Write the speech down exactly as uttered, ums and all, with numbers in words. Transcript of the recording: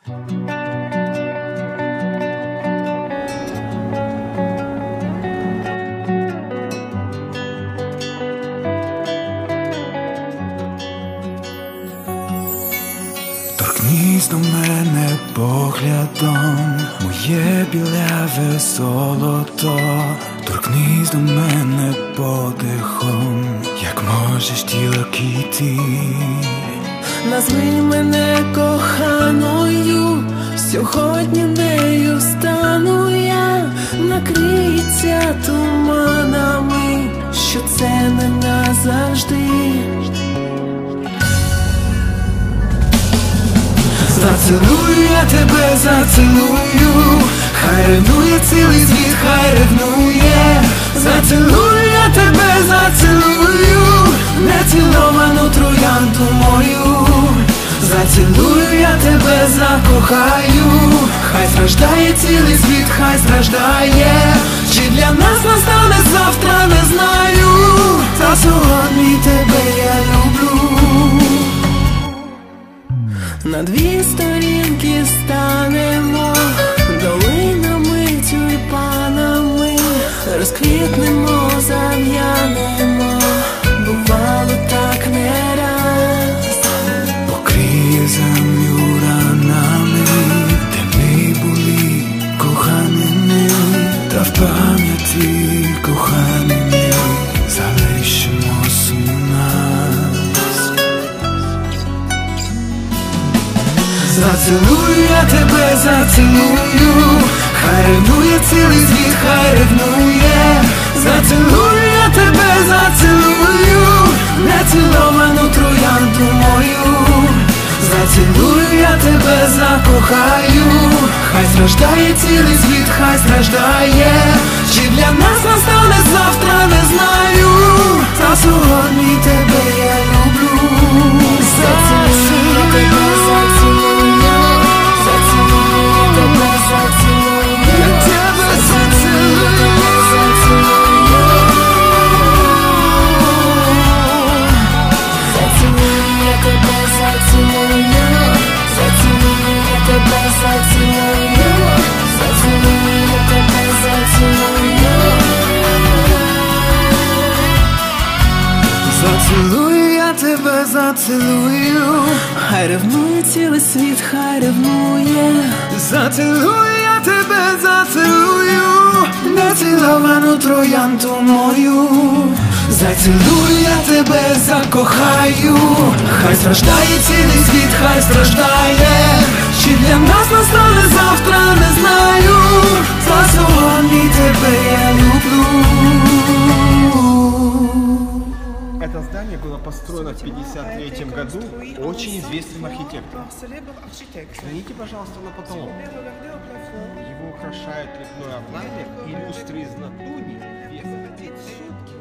Торкнись до мене поглядом, моє біляве золото. Торкнись до мене подихом, як можеш тільки ти. Назви мене коханою, сьогодні нею стану я. Накриється туманами, що це не назавжди. Зацілую я тебе, зацілую, хай ревнує цілий світ, хай ревнує. Зацілую я тебе, зацілую, неціловану троянду мою. Зацілую я тебе, закохаю, хай страждає цілий світ, хай страждає. Чи для нас настане завтра, не знаю. Та сьогодні тебе я люблю. На дві сторінки станемо, долинами, тюльпанами, розквітнемо, зав'янемо, бувало так не раз. Покриє землю ранами, де ми були коханими, та в пам'яті коханими залишимось у нас. Зацілую я тебе, зацілую, хай ревнує цілий світ, хай ревнує. Зацілую я тебе, зацілую, неціловану троянду мою. Зацілую я тебе, закохаю, хай страждає цілий світ, хай страждає. Чи для нас настане завтра, не знаю. Та сьогодні тебе я люблю. Зацілую тебе, зацілую, зацілую тебе, зацілую, я тебе зацілую, зацілую. Зацілую я тебе, зацілую, зацілую я тебе, зацілую, зацілую я тебе, зацілую. Зацілую я тебе, зацілую, Хай ревнує цілий світ, хай ревнує. зацілую я тебе, зацілую, неціловану троянду мою. Зацілую я тебе, закохаю, хай страждає цілий світ, хай страждає. Чи для нас настане завтра, не знаю. Та сьогодні тебе я люблю. Это здание было построено в пятьдесят третьем году очень известным архитектором. Взгляните, пожалуйста, на потолок. Его украшает лепной орнамент и люстры из латуни весом сутки.